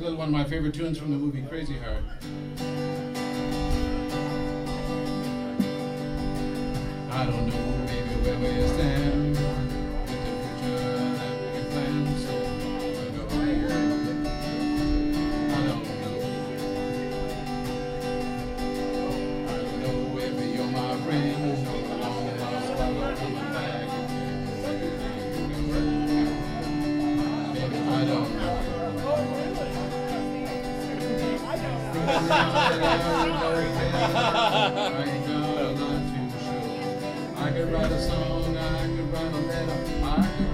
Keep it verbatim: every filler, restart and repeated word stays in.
one of my favorite tunes from the movie Crazy Heart. I don't know, baby, where we stand with the future that we planned so long ago. I don't know. I don't know if you're my friend or the long lost lover coming back. Baby, I don't know. I could write a song, I could write a letter, I could